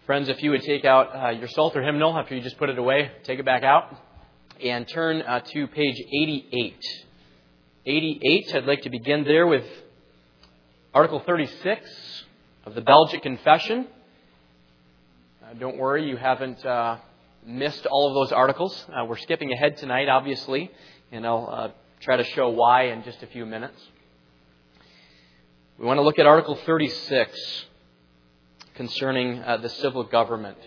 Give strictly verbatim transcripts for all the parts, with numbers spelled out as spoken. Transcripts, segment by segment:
Friends, if you would take out uh, your Psalter hymnal after you just put it away, take it back out, and turn uh, to page eighty-eight. eighty-eight, I'd like to begin there with Article thirty-six of the Belgic Confession. Uh, don't worry, you haven't uh, missed all of those articles. Uh, we're skipping ahead tonight, obviously, and I'll uh, try to show why in just a few minutes. We want to look at Article thirty-six concerning uh, the civil government.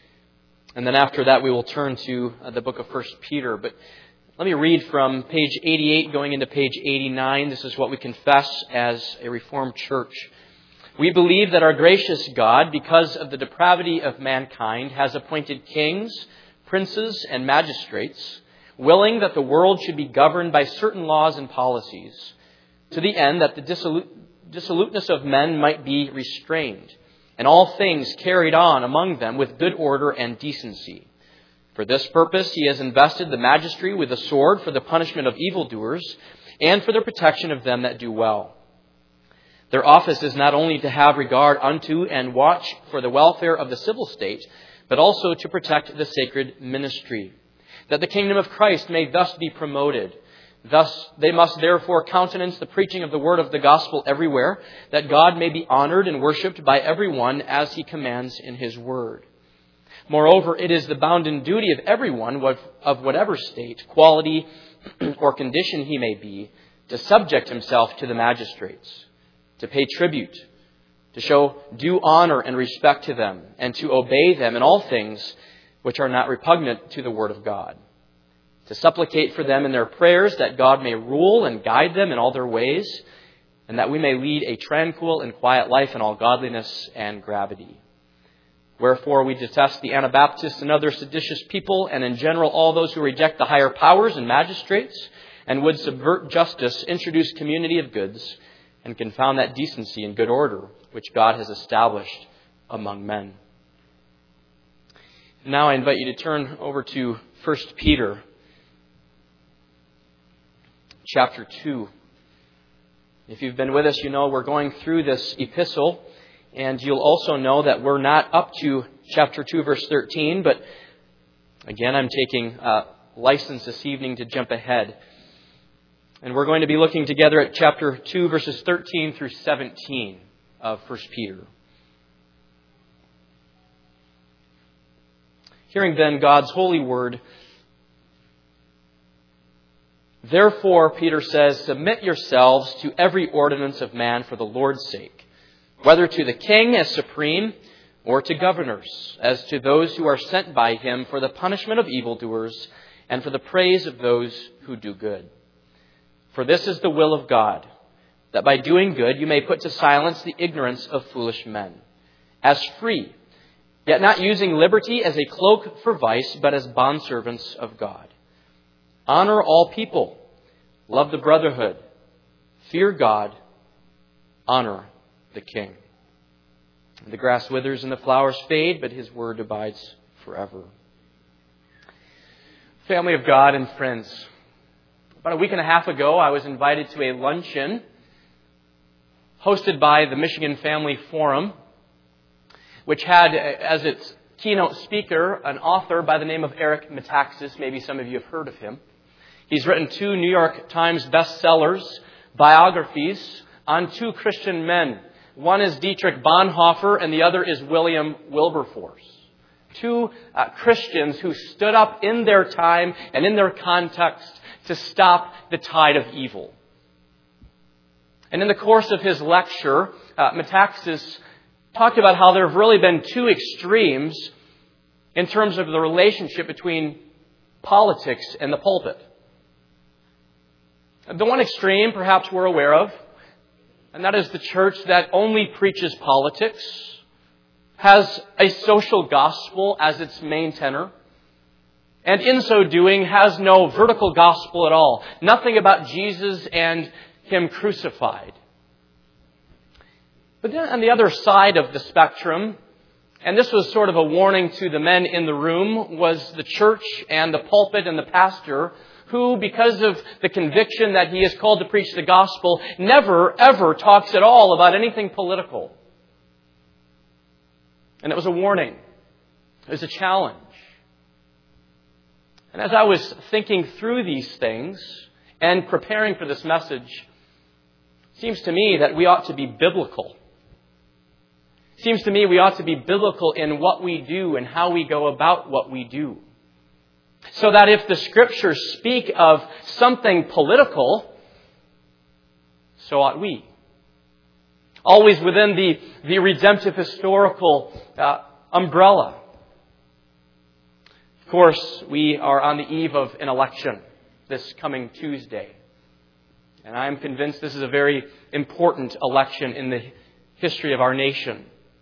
And then after that, we will turn to uh, the book of First Peter. But let me read from page eighty-eight going into page eighty-nine. This is what we confess as a Reformed church. We believe that our gracious God, because of the depravity of mankind, has appointed kings, princes, and magistrates, willing that the world should be governed by certain laws and policies, to the end that the dissolute, dissoluteness of men might be restrained, and all things carried on among them with good order and decency. For this purpose he has invested the magistracy with a sword for the punishment of evildoers and for the protection of them that do well. Their office is not only to have regard unto and watch for the welfare of the civil state, but also to protect the sacred ministry, that the kingdom of Christ may thus be promoted. Thus, they must therefore countenance the preaching of the word of the gospel everywhere, that God may be honored and worshipped by everyone as he commands in his word. Moreover, it is the bounden duty of everyone, of whatever state, quality, or condition he may be, to subject himself to the magistrates, to pay tribute, to show due honor and respect to them, and to obey them in all things which are not repugnant to the word of God, to supplicate for them in their prayers that God may rule and guide them in all their ways, and that we may lead a tranquil and quiet life in all godliness and gravity. Wherefore we detest the Anabaptists and other seditious people, and in general all those who reject the higher powers and magistrates, and would subvert justice, introduce community of goods, and confound that decency and good order which God has established among men. Now I invite you to turn over to First Peter chapter two. If you've been with us, you know we're going through this epistle, and you'll also know that we're not up to chapter two, verse thirteen, but again, I'm taking uh, license this evening to jump ahead. And we're going to be looking together at chapter two, verses thirteen through seventeen of First Peter. Hearing then God's holy word, therefore, Peter says, submit yourselves to every ordinance of man for the Lord's sake, whether to the king as supreme, or to governors, as to those who are sent by him for the punishment of evildoers, and for the praise of those who do good. For this is the will of God, that by doing good you may put to silence the ignorance of foolish men, as free, yet not using liberty as a cloak for vice, but as bondservants of God. Honor all people, love the brotherhood, fear God, honor the king. The grass withers and the flowers fade, but his word abides forever. Family of God and friends, about a week and a half ago, I was invited to a luncheon hosted by the Michigan Family Forum, which had as its keynote speaker an author by the name of Eric Metaxas. Maybe some of you have heard of him. He's written two New York Times bestsellers, biographies on two Christian men. One is Dietrich Bonhoeffer and the other is William Wilberforce. Two uh, Christians who stood up in their time and in their context to stop the tide of evil. And in the course of his lecture, uh, Metaxas talked about how there have really been two extremes in terms of the relationship between politics and the pulpit. The one extreme, perhaps we're aware of, and that is the church that only preaches politics, has a social gospel as its main tenor, and in so doing has no vertical gospel at all. Nothing about Jesus and him crucified. But then on the other side of the spectrum, and this was sort of a warning to the men in the room, was the church and the pulpit and the pastor, who, because of the conviction that he is called to preach the gospel, never, ever talks at all about anything political. And it was a warning is a challenge. And as I was thinking through these things and preparing for this message, it seems to me that we ought to be biblical. It seems to me we ought to be biblical in what we do and how we go about what we do. So that if the Scriptures speak of something political, so ought we. Always within the, the redemptive historical uh, umbrella. Of course, we are on the eve of an election this coming Tuesday. And I am convinced this is a very important election in the history of our nation.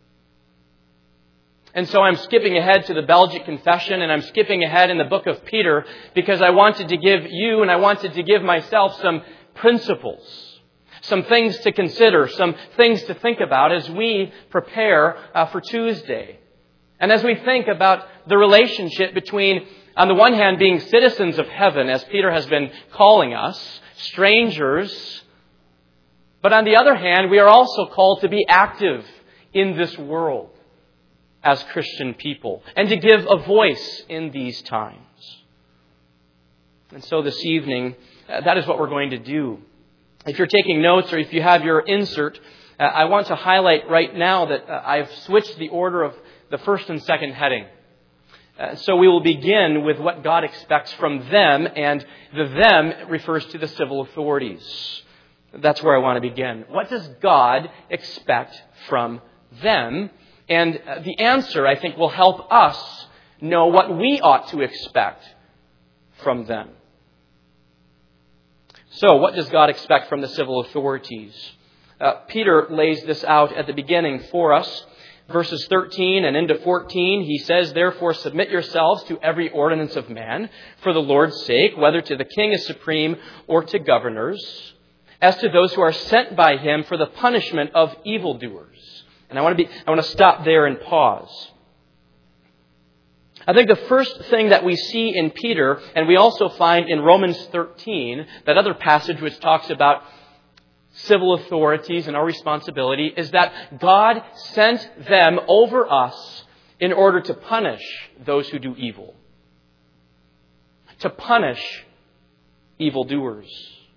And so I'm skipping ahead to the Belgic Confession, and I'm skipping ahead in the book of Peter because I wanted to give you and I wanted to give myself some principles, some things to consider, some things to think about as we prepare uh, for Tuesday. And as we think about the relationship between, on the one hand, being citizens of heaven, as Peter has been calling us, strangers, but on the other hand, we are also called to be active in this world as Christian people and to give a voice in these times. And so this evening, uh, that is what we're going to do. If you're taking notes or if you have your insert, uh, I want to highlight right now that uh, I've switched the order of the first and second heading. Uh, so we will begin with what God expects from them, and the them refers to the civil authorities. That's where I want to begin. What does God expect from them? And uh, the answer, I think, will help us know what we ought to expect from them. So, what does God expect from the civil authorities? Uh, Peter lays this out at the beginning for us. Verses thirteen and into fourteen, he says, "Therefore submit yourselves to every ordinance of man for the Lord's sake, whether to the king as supreme or to governors, as to those who are sent by him for the punishment of evildoers." And I want to be, I want to stop there and pause. I think the first thing that we see in Peter, and we also find in Romans thirteen, that other passage which talks about civil authorities and our responsibility, is that God sent them over us in order to punish those who do evil. To punish evildoers.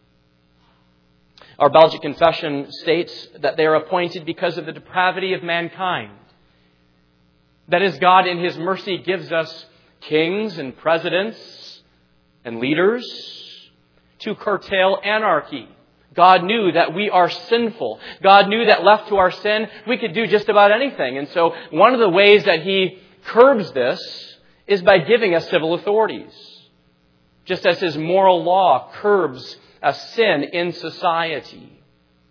Our Belgic Confession states that they are appointed because of the depravity of mankind. That is, God in His mercy gives us kings and presidents and leaders to curtail anarchy. God knew that we are sinful. God knew that left to our sin, we could do just about anything. And so one of the ways that He curbs this is by giving us civil authorities. Just as His moral law curbs a sin in society.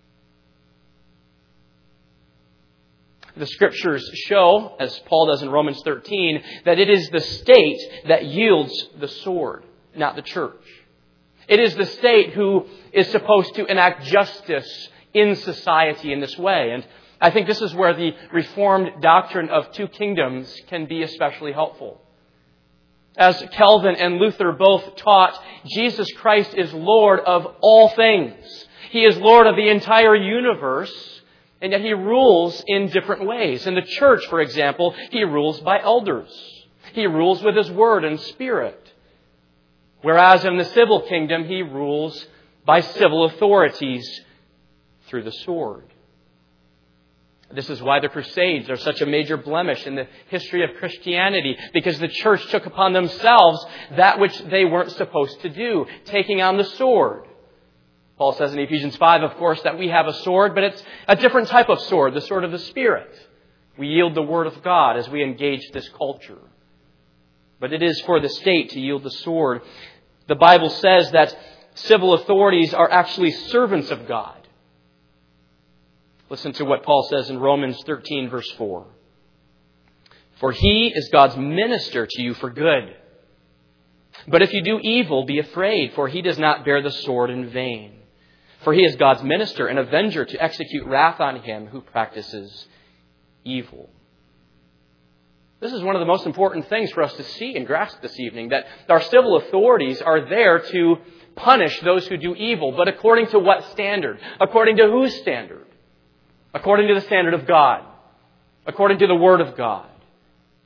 The Scriptures show, as Paul does in Romans thirteen, that it is the state that yields the sword, not the church. It is the state who is supposed to enact justice in society in this way. And I think this is where the Reformed doctrine of two kingdoms can be especially helpful. As Calvin and Luther both taught, Jesus Christ is Lord of all things. He is Lord of the entire universe, and yet He rules in different ways. In the church, for example, He rules by elders. He rules with His word and spirit. Whereas in the civil kingdom, He rules by civil authorities through the sword. This is why the Crusades are such a major blemish in the history of Christianity, because the church took upon themselves that which they weren't supposed to do, taking on the sword. Paul says in Ephesians five, of course, that we have a sword, but it's a different type of sword, the sword of the Spirit. We yield the Word of God as we engage this culture. But it is for the state to yield the sword. The Bible says that civil authorities are actually servants of God. Listen to what Paul says in Romans thirteen, verse four. "For He is God's minister to you for good. But if you do evil, be afraid, for He does not bear the sword in vain. For He is God's minister and avenger to execute wrath on him who practices evil." This is one of the most important things for us to see and grasp this evening, that our civil authorities are there to punish those who do evil. But according to what standard? According to whose standard? According to the standard of God. According to the Word of God.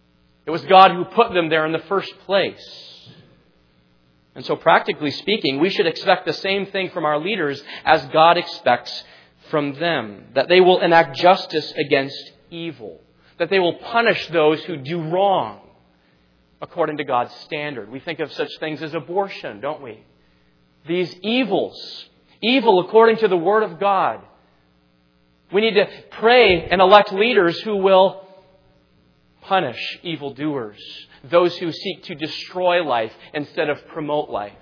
It was God who put them there in the first place. And so practically speaking, we should expect the same thing from our leaders as God expects from them. That they will enact justice against evil. That they will punish those who do wrong according to God's standard. We think of such things as abortion, don't we? These evils. Evil according to the Word of God. We need to pray and elect leaders who will punish evildoers. Those who seek to destroy life instead of promote life.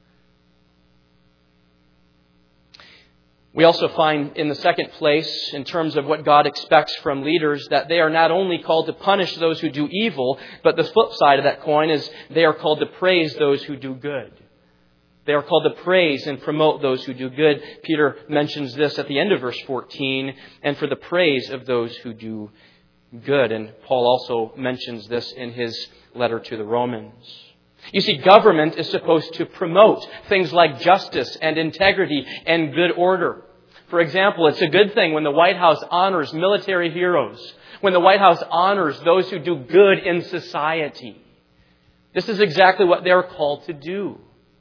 We also find in the second place, in terms of what God expects from leaders, that they are not only called to punish those who do evil, but the flip side of that coin is they are called to praise those who do good. They are called to praise and promote those who do good. Peter mentions this at the end of verse fourteen, and for the praise of those who do good. And Paul also mentions this in his letter to the Romans. You see, government is supposed to promote things like justice and integrity and good order. For example, it's a good thing when the White House honors military heroes, when the White House honors those who do good in society. This is exactly what they're called to do.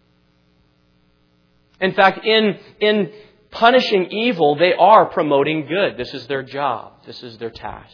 In fact, in, in punishing evil, they are promoting good. This is their job. This is their task.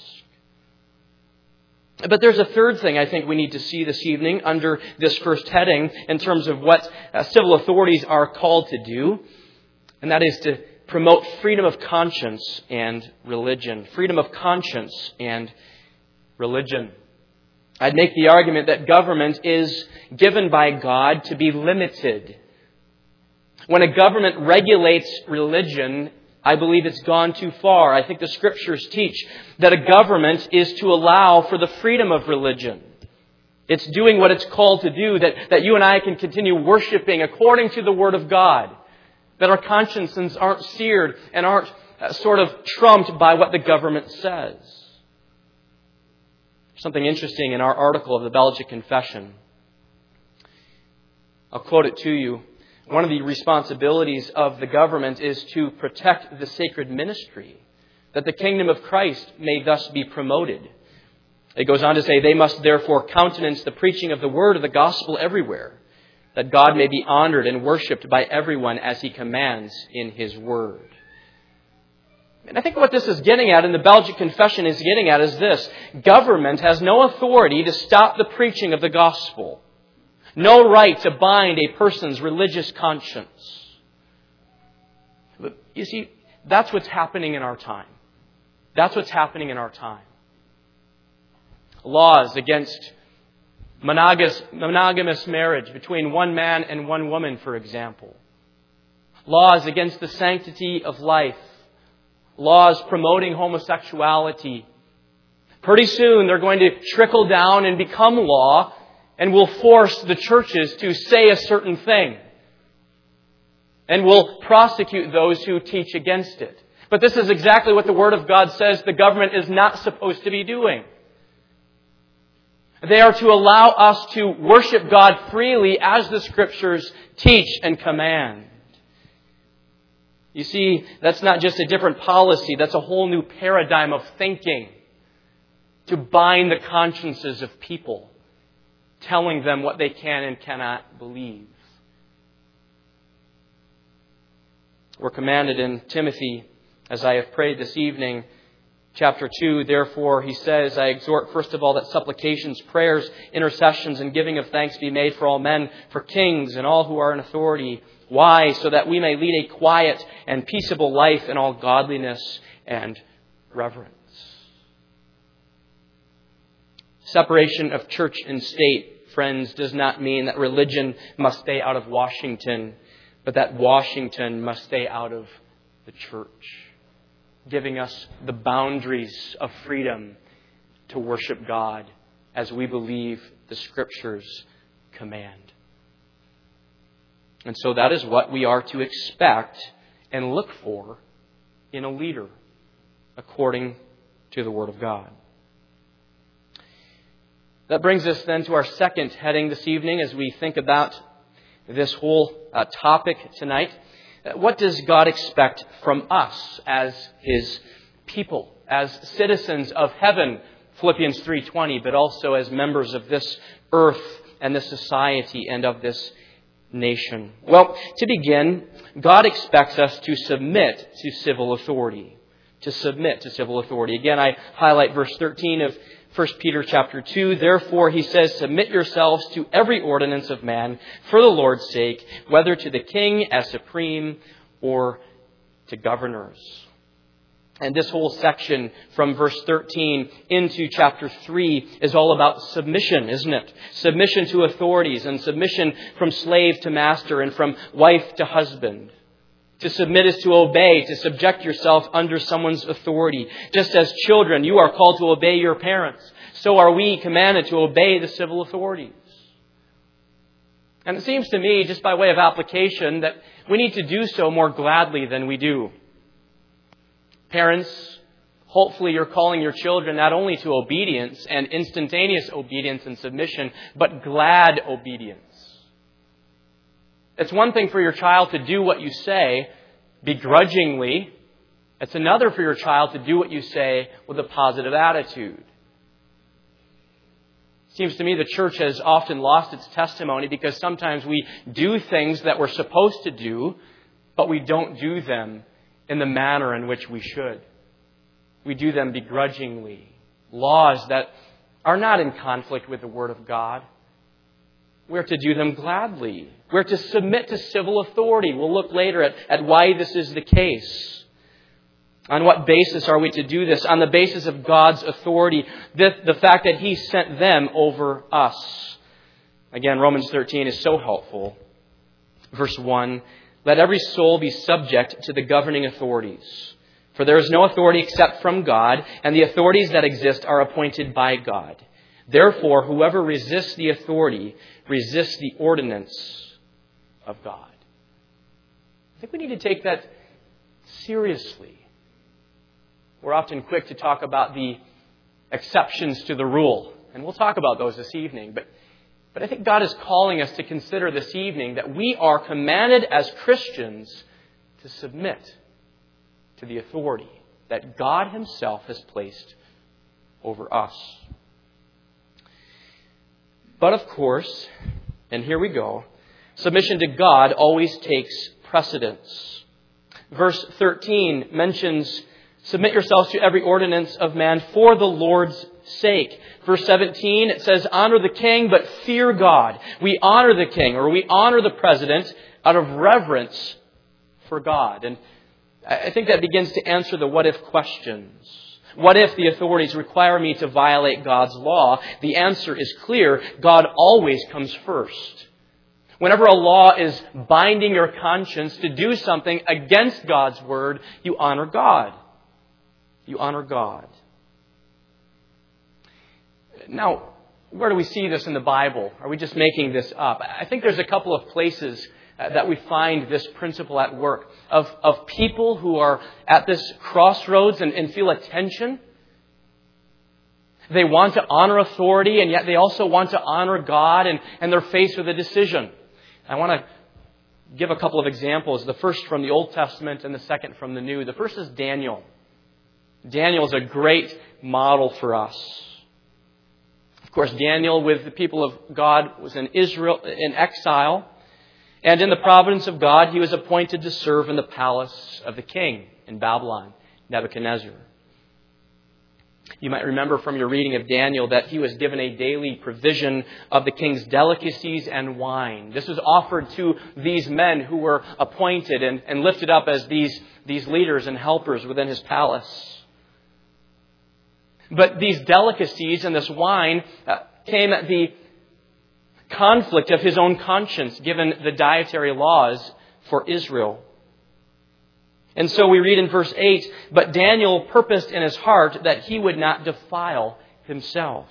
But there's a third thing I think we need to see this evening under this first heading in terms of what uh, civil authorities are called to do. And that is to promote freedom of conscience and religion. Freedom of conscience and religion. I'd make the argument that government is given by God to be limited. When a government regulates religion, I believe it's gone too far. I think the Scriptures teach that a government is to allow for the freedom of religion. It's doing what it's called to do, that, that you and I can continue worshiping according to the Word of God. That our consciences aren't seared and aren't uh, sort of trumped by what the government says. Something interesting in our article of the Belgic Confession. I'll quote it to you. One of the responsibilities of the government is to protect the sacred ministry, that the kingdom of Christ may thus be promoted. It goes on to say, they must therefore countenance the preaching of the word of the gospel everywhere, that God may be honored and worshipped by everyone as He commands in His word. And I think what this is getting at, and the Belgic Confession is getting at, is this. Government has no authority to stop the preaching of the gospel. No right to bind a person's religious conscience. But you see, that's what's happening in our time. That's what's happening in our time. Laws against monogamous, monogamous marriage between one man and one woman, for example. Laws against the sanctity of life. Laws promoting homosexuality. Pretty soon they're going to trickle down and become law, and will force the churches to say a certain thing. And will prosecute those who teach against it. But this is exactly what the Word of God says the government is not supposed to be doing. They are to allow us to worship God freely as the Scriptures teach and command. You see, that's not just a different policy. That's a whole new paradigm of thinking. To bind the consciences of people. Telling them what they can and cannot believe. We're commanded in Timothy, as I have prayed this evening, chapter two, therefore, he says, I exhort first of all that supplications, prayers, intercessions, and giving of thanks be made for all men, for kings and all who are in authority. Why? So that we may lead a quiet and peaceable life in all godliness and reverence. Separation of church and state, friends, does not mean that religion must stay out of Washington, but that Washington must stay out of the church, giving us the boundaries of freedom to worship God as we believe the Scriptures command. And so that is what we are to expect and look for in a leader, according to the Word of God. That brings us then to our second heading this evening as we think about this whole uh, topic tonight. What does God expect from us as His people, as citizens of heaven Philippians three twenty, but also as members of this earth and this society and of this nation. Well, to begin, God expects us to submit to civil authority. To submit to civil authority. Again, I highlight verse thirteen of First Peter chapter two. Therefore, he says, submit yourselves to every ordinance of man for the Lord's sake, whether to the king as supreme or to governors. And this whole section from verse thirteen into chapter three is all about submission, isn't it? Submission to authorities and submission from slave to master and from wife to husband. To submit is to obey, to subject yourself under someone's authority. Just as children, you are called to obey your parents. So are we commanded to obey the civil authorities. And it seems to me, just by way of application, that we need to do so more gladly than we do. Parents, hopefully you're calling your children not only to obedience and instantaneous obedience and submission, but glad obedience. It's one thing for your child to do what you say begrudgingly. It's another for your child to do what you say with a positive attitude. It seems to me the church has often lost its testimony because sometimes we do things that we're supposed to do, but we don't do them in the manner in which we should. We do them begrudgingly. Laws that are not in conflict with the Word of God. We're to do them gladly. We're to submit to civil authority. We'll look later at, at why this is the case. On what basis are we to do this? On the basis of God's authority. The, the fact that He sent them over us. Again, Romans thirteen is so helpful. Verse one, let every soul be subject to the governing authorities. For there is no authority except from God, and the authorities that exist are appointed by God. Therefore, whoever resists the authority resists the ordinance of God. I think we need to take that seriously. We're often quick to talk about the exceptions to the rule, and we'll talk about those this evening. But, but I think God is calling us to consider this evening that we are commanded as Christians to submit to the authority that God Himself has placed over us. But of course, and here we go, submission to God always takes precedence. Verse thirteen mentions, submit yourselves to every ordinance of man for the Lord's sake. Verse seventeen, it says, honor the king, but fear God. We honor the king, or we honor the president out of reverence for God. And I think that begins to answer the what-if questions. What if the authorities require me to violate God's law? The answer is clear. God always comes first. Whenever a law is binding your conscience to do something against God's word, you honor God. You honor God. Now, where do we see this in the Bible? Are we just making this up? I think there's a couple of places that we find this principle at work of, of people who are at this crossroads and, and feel a tension. They want to honor authority, and yet they also want to honor God, and, and they're faced with a decision. I want to give a couple of examples. The first from the Old Testament and the second from the New. The first is Daniel. Daniel is a great model for us. Of course, Daniel, with the people of God, was in Israel, in exile. And in the providence of God, he was appointed to serve in the palace of the king in Babylon, Nebuchadnezzar. You might remember from your reading of Daniel that he was given a daily provision of the king's delicacies and wine. This was offered to these men who were appointed and, and lifted up as these, these leaders and helpers within his palace. But these delicacies and this wine uh, came at the conflict of his own conscience, given the dietary laws for Israel. And so we read in verse eight, but Daniel purposed in his heart that he would not defile himself.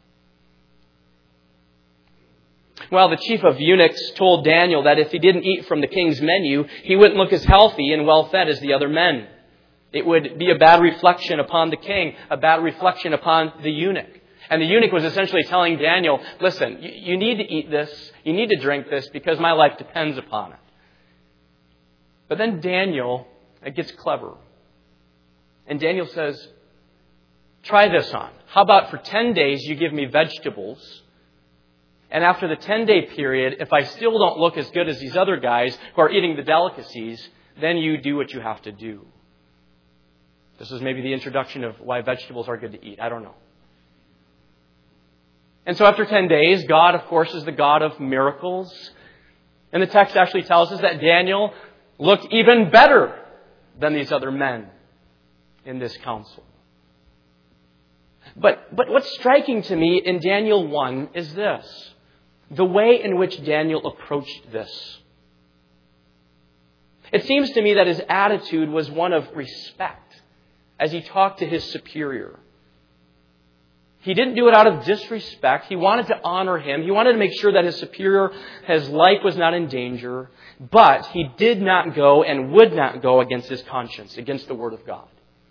Well, the chief of eunuchs told Daniel that if he didn't eat from the king's menu, he wouldn't look as healthy and well-fed as the other men. It would be a bad reflection upon the king, a bad reflection upon the eunuch. And the eunuch was essentially telling Daniel, listen, you, you need to eat this, you need to drink this because my life depends upon it. But then Daniel gets clever. And Daniel says, Try this on. How about for ten days you give me vegetables, and after the ten-day period, if I still don't look as good as these other guys who are eating the delicacies, then you do what you have to do. This is maybe the introduction of why vegetables are good to eat. I don't know. And so after ten days, God, of course, is the God of miracles. And the text actually tells us that Daniel looked even better than these other men in this council. But, but what's striking to me in Daniel one is this: the way in which Daniel approached this. It seems to me that his attitude was one of respect as he talked to his superior. He didn't do it out of disrespect. He wanted to honor him. He wanted to make sure that his superior, his life was not in danger. But he did not go and would not go against his conscience, against the Word of God.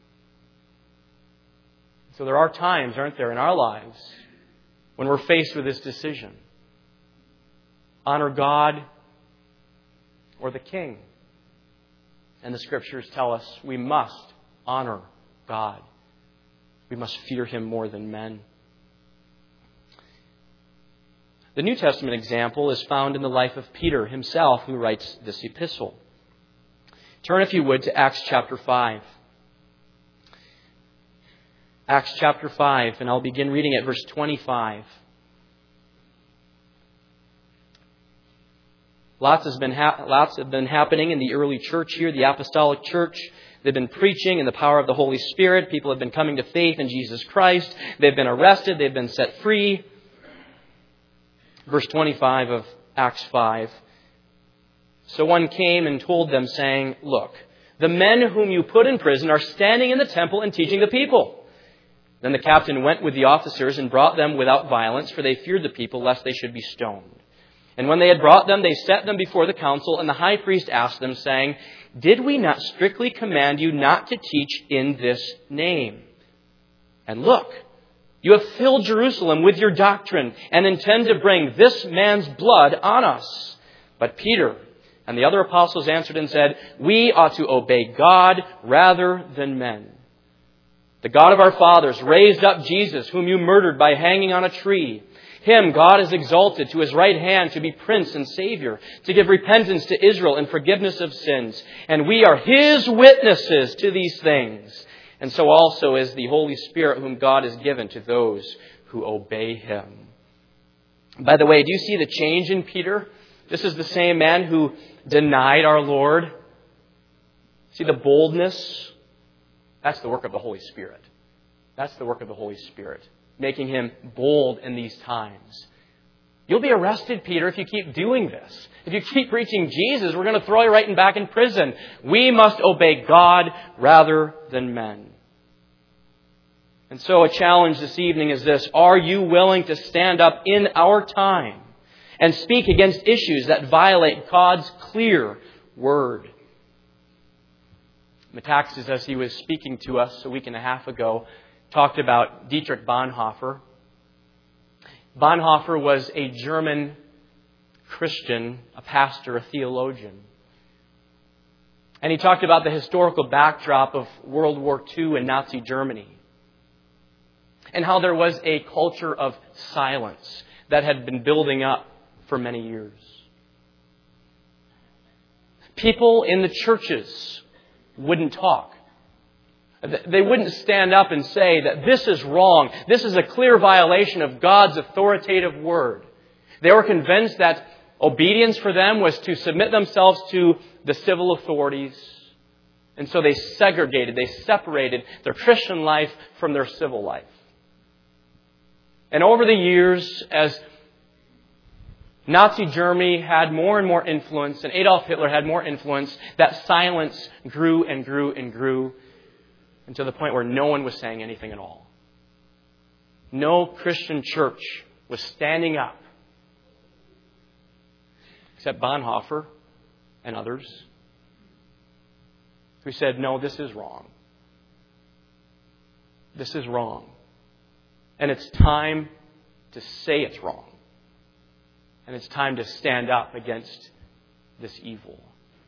So there are times, aren't there, in our lives when we're faced with this decision. Honor God or the king. And the Scriptures tell us we must honor God. We must fear Him more than men. The New Testament example is found in the life of Peter himself, who writes this epistle. Turn, if you would, to Acts chapter five. Acts chapter five, and I'll begin reading at verse twenty-five. Lots has been ha- lots have been happening in the early church here, the apostolic church. They've been preaching in the power of the Holy Spirit. People have been coming to faith in Jesus Christ. They've been arrested. They've been set free. Verse twenty-five of Acts five. So one came and told them, saying, "Look, the men whom you put in prison are standing in the temple and teaching the people." Then the captain went with the officers and brought them without violence, for they feared the people, lest they should be stoned. And when they had brought them, they set them before the council, and the high priest asked them, saying, "Did we not strictly command you not to teach in this name? And look, you have filled Jerusalem with your doctrine, and intend to bring this man's blood on us." But Peter and the other apostles answered and said, "We ought to obey God rather than men. The God of our fathers raised up Jesus, whom you murdered by hanging on a tree. Him God has exalted to His right hand to be Prince and Savior, to give repentance to Israel and forgiveness of sins. And we are His witnesses to these things. And so also is the Holy Spirit, whom God has given to those who obey Him." By the way, do you see the change in Peter? This is the same man who denied our Lord. See the boldness? That's the work of the Holy Spirit. That's the work of the Holy Spirit, making him bold in these times. You'll be arrested, Peter, if you keep doing this. If you keep preaching Jesus, we're going to throw you right in back in prison. We must obey God rather than men. And so a challenge this evening is this: are you willing to stand up in our time and speak against issues that violate God's clear word? Metaxas, as he was speaking to us a week and a half ago, talked about Dietrich Bonhoeffer. Bonhoeffer was a German Christian, a pastor, a theologian. And he talked about the historical backdrop of World War Two and Nazi Germany, and how there was a culture of silence that had been building up for many years. People in the churches wouldn't talk. They wouldn't stand up and say that this is wrong. This is a clear violation of God's authoritative word. They were convinced that obedience for them was to submit themselves to the civil authorities. And so they segregated, they separated their Christian life from their civil life. And over the years, as Nazi Germany had more and more influence, and Adolf Hitler had more influence, that silence grew and grew and grew, and to the point where no one was saying anything at all. No Christian church was standing up, except Bonhoeffer and others, who said, "No, this is wrong. This is wrong. And it's time to say it's wrong. And it's time to stand up against this evil."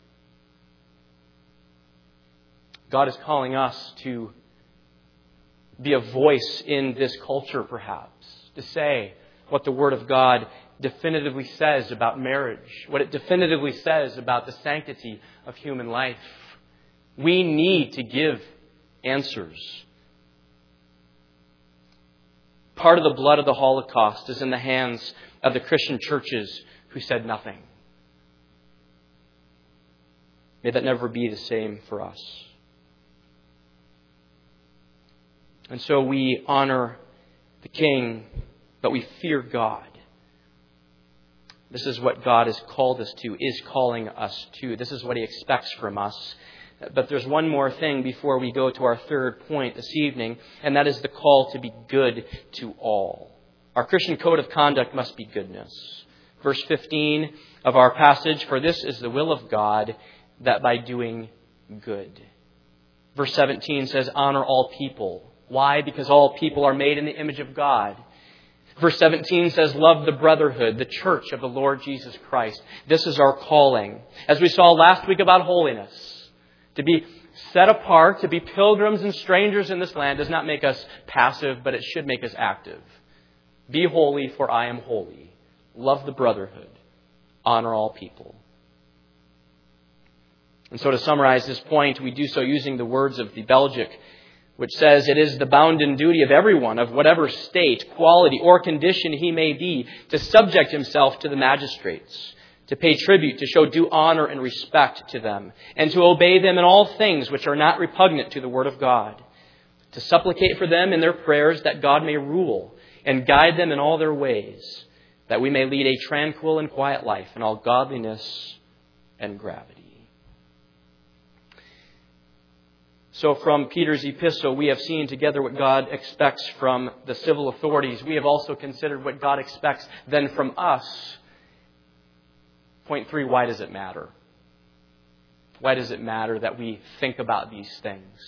God is calling us to be a voice in this culture, perhaps, to say what the Word of God definitively says about marriage, what it definitively says about the sanctity of human life. We need to give answers. Part of the blood of the Holocaust is in the hands of the Christian churches who said nothing. May that never be the same for us. And so we honor the King, but we fear God. This is what God has called us to, is calling us to. This is what He expects from us. But there's one more thing before we go to our third point this evening, and that is the call to be good to all. Our Christian code of conduct must be goodness. Verse fifteen of our passage, for this is the will of God, that by doing good. Verse seventeen says, honor all people. Why? Because all people are made in the image of God. Verse seventeen says, love the brotherhood, the church of the Lord Jesus Christ. This is our calling. As we saw last week about holiness, to be set apart, to be pilgrims and strangers in this land does not make us passive, but it should make us active. Be holy, for I am holy. Love the brotherhood. Honor all people. And so to summarize this point, we do so using the words of the Belgic, which says, it is the bounden duty of everyone, of whatever state, quality, or condition he may be, to subject himself to the magistrates, to pay tribute, to show due honor and respect to them, and to obey them in all things which are not repugnant to the word of God, to supplicate for them in their prayers that God may rule and guide them in all their ways, that we may lead a tranquil and quiet life in all godliness and gravity. So from Peter's epistle, we have seen together what God expects from the civil authorities. We have also considered what God expects then from us. Point three, why does it matter? Why does it matter that we think about these things?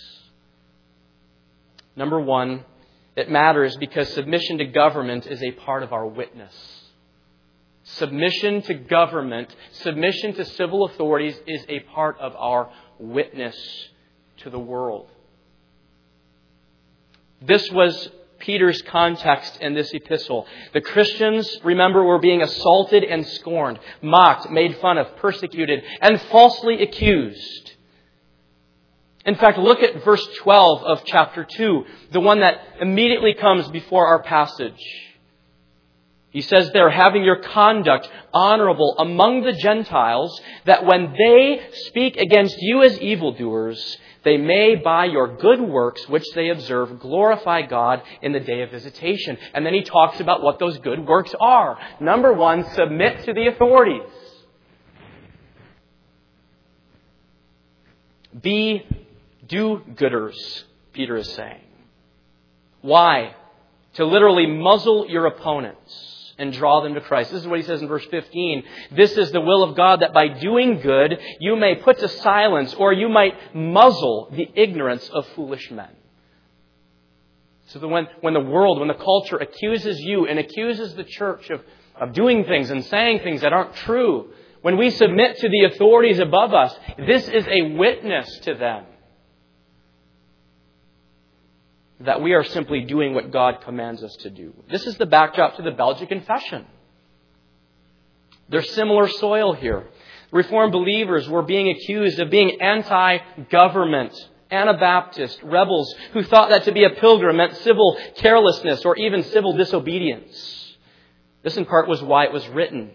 Number one, it matters because submission to government is a part of our witness. Submission to government, submission to civil authorities is a part of our witness to the world. This was Peter's context in this epistle. The Christians, remember, were being assaulted and scorned, mocked, made fun of, persecuted, and falsely accused. In fact, look at verse twelve of chapter two, the one that immediately comes before our passage. He says there, having your conduct honorable among the Gentiles, that when they speak against you as evildoers, they may, by your good works, which they observe, glorify God in the day of visitation. And then he talks about what those good works are. Number one, submit to the authorities. Be do-gooders, Peter is saying. Why? To literally muzzle your opponents and draw them to Christ. This is what he says in verse fifteen. This is the will of God, that by doing good, you may put to silence, or you might muzzle the ignorance of foolish men. So that when, when the world, when the culture accuses you and accuses the church of, of doing things and saying things that aren't true, when we submit to the authorities above us, this is a witness to them that we are simply doing what God commands us to do. This is the backdrop to the Belgic Confession. There's similar soil here. Reformed believers were being accused of being anti-government, Anabaptist, rebels who thought that to be a pilgrim meant civil carelessness or even civil disobedience. This in part was why it was written.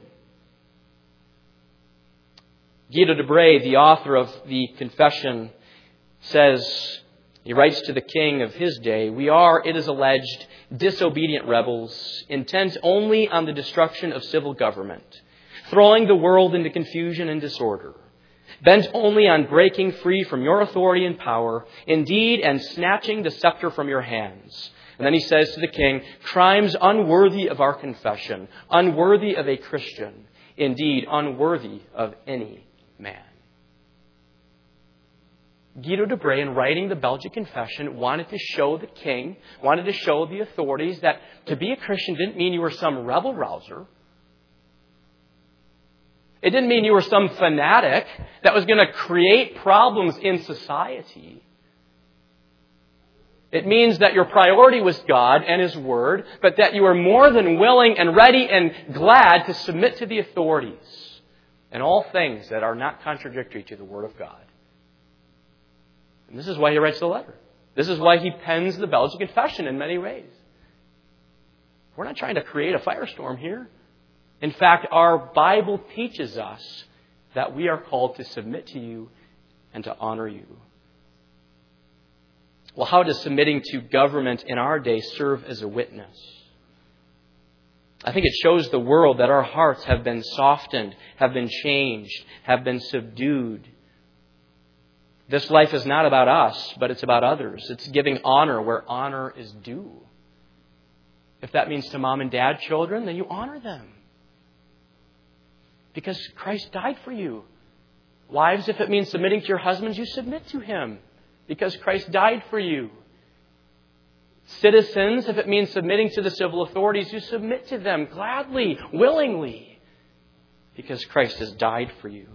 Guido de Bray, the author of the Confession, says, he writes to the king of his day, we are, it is alleged, disobedient rebels, intent only on the destruction of civil government, throwing the world into confusion and disorder, bent only on breaking free from your authority and power, indeed, and snatching the scepter from your hands. And then he says to the king, crimes unworthy of our confession, unworthy of a Christian, indeed, unworthy of any man. Guido de Bray, in writing the Belgic Confession, wanted to show the king, wanted to show the authorities that to be a Christian didn't mean you were some rebel rouser. It didn't mean you were some fanatic that was going to create problems in society. It means that your priority was God and His Word, but that you are more than willing and ready and glad to submit to the authorities in all things that are not contradictory to the Word of God. And this is why he writes the letter. This is why he pens the Belgian Confession in many ways. We're not trying to create a firestorm here. In fact, our Bible teaches us that we are called to submit to you and to honor you. Well, how does submitting to government in our day serve as a witness? I think it shows the world that our hearts have been softened, have been changed, have been subdued. This life is not about us, but it's about others. It's giving honor where honor is due. If that means to mom and dad children, then you honor them. Because Christ died for you. Wives, if it means submitting to your husbands, you submit to Him. Because Christ died for you. Citizens, if it means submitting to the civil authorities, you submit to them gladly, willingly. Because Christ has died for you.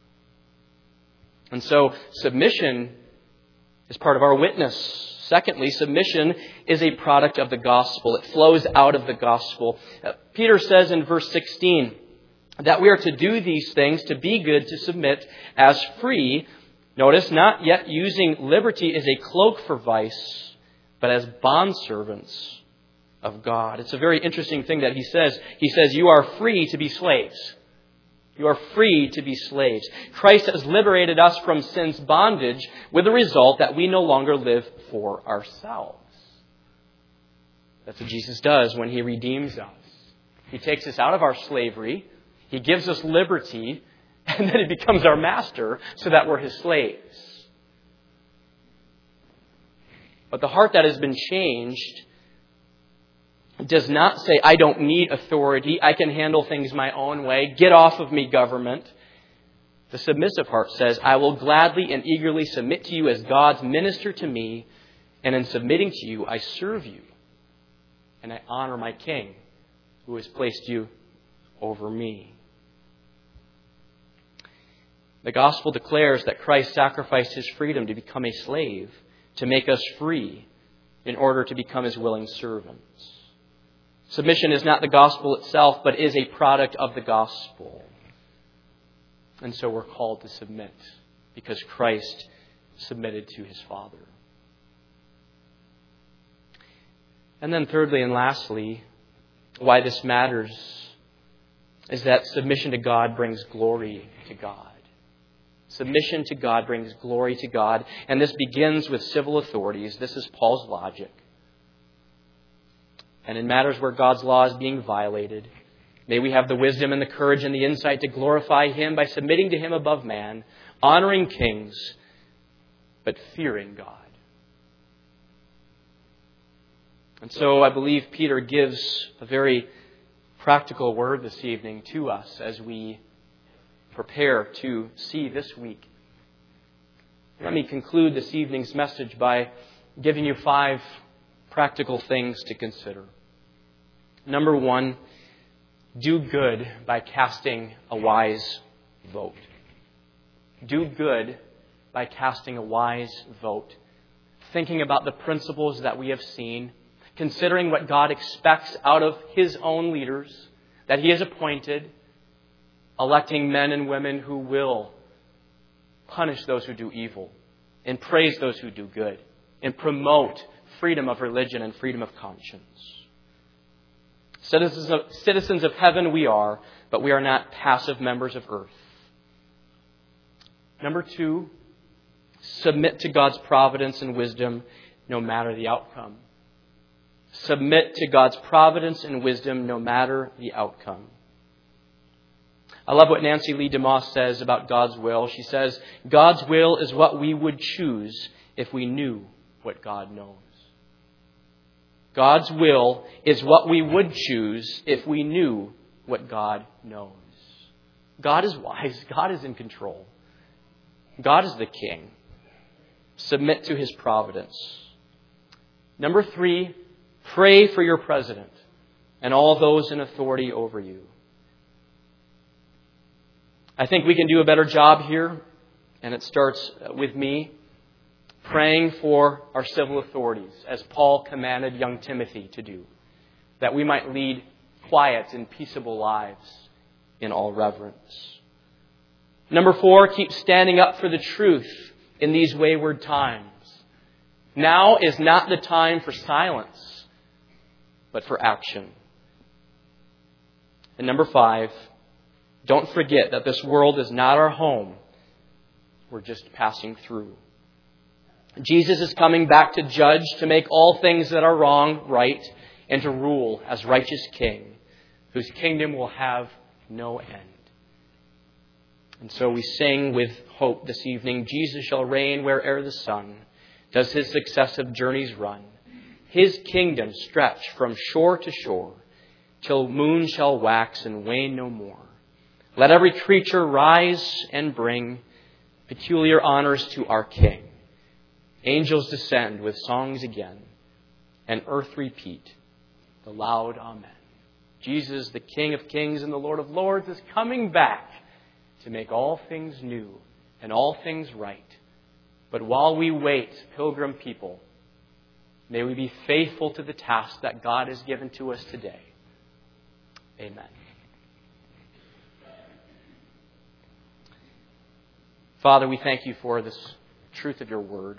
And so submission is part of our witness. Secondly, submission is a product of the gospel. It flows out of the gospel. Uh, Peter says in verse sixteen that we are to do these things, to be good, to submit as free. Notice, not yet using liberty as a cloak for vice, but as bondservants of God. It's a very interesting thing that he says. He says, you are free to be slaves. You are free to be slaves. Christ has liberated us from sin's bondage with the result that we no longer live for ourselves. That's what Jesus does when He redeems us. He takes us out of our slavery. He gives us liberty. And then He becomes our master so that we're His slaves. But the heart that has been changed does not say, I don't need authority. I can handle things my own way. Get off of me, government. The submissive heart says, I will gladly and eagerly submit to you as God's minister to me. And in submitting to you, I serve you. And I honor my King who has placed you over me. The gospel declares that Christ sacrificed His freedom to become a slave, to make us free in order to become His willing servants. Submission is not the gospel itself, but is a product of the gospel. And so we're called to submit because Christ submitted to His Father. And then thirdly and lastly, why this matters is that submission to God brings glory to God. Submission to God brings glory to God. And this begins with civil authorities. This is Paul's logic. And in matters where God's law is being violated, may we have the wisdom and the courage and the insight to glorify Him by submitting to Him above man, honoring kings, but fearing God. And so I believe Peter gives a very practical word this evening to us as we prepare to see this week. Let me conclude this evening's message by giving you five practical things to consider. Number one, do good by casting a wise vote. Do good by casting a wise vote. Thinking about the principles that we have seen, considering what God expects out of His own leaders that He has appointed, electing men and women who will punish those who do evil and praise those who do good and promote freedom of religion and freedom of conscience. Citizens of, citizens of heaven we are, but we are not passive members of earth. Number two, submit to God's providence and wisdom no matter the outcome. Submit to God's providence and wisdom no matter the outcome. I love what Nancy Lee DeMoss says about God's will. She says, God's will is what we would choose if we knew what God knows. God's will is what we would choose if we knew what God knows. God is wise. God is in control. God is the King. Submit to His providence. Number three, pray for your president and all those in authority over you. I think we can do a better job here, and it starts with me, praying for our civil authorities, as Paul commanded young Timothy to do, that we might lead quiet and peaceable lives in all reverence. Number four, keep standing up for the truth in these wayward times. Now is not the time for silence, but for action. And number five, don't forget that this world is not our home. We're just passing through. Jesus is coming back to judge, to make all things that are wrong right, and to rule as righteous King, whose kingdom will have no end. And so we sing with hope this evening, Jesus shall reign where'er the sun does his successive journeys run. His kingdom stretch from shore to shore, till moon shall wax and wane no more. Let every creature rise and bring peculiar honors to our King. Angels descend with songs again, and earth repeat the loud Amen. Jesus, the King of kings and the Lord of lords, is coming back to make all things new and all things right. But while we wait, pilgrim people, may we be faithful to the task that God has given to us today. Amen. Father, we thank you for this truth of your word.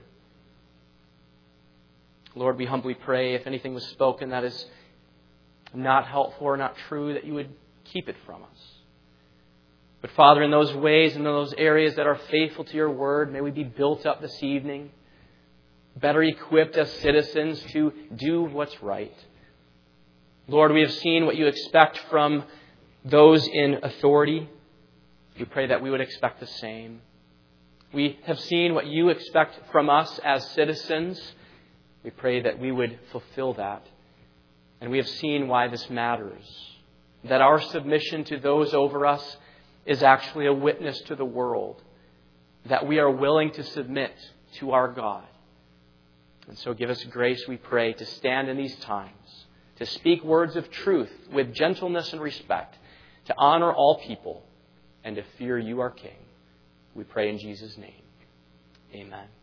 Lord, we humbly pray if anything was spoken that is not helpful or not true, that you would keep it from us. But Father, in those ways and in those areas that are faithful to your word, may we be built up this evening, better equipped as citizens to do what's right. Lord, we have seen what you expect from those in authority. We pray that we would expect the same. We have seen what you expect from us as citizens. We pray that we would fulfill that. And we have seen why this matters. That our submission to those over us is actually a witness to the world. That we are willing to submit to our God. And so give us grace, we pray, to stand in these times. To speak words of truth with gentleness and respect. To honor all people. And to fear you, our King. We pray in Jesus' name. Amen.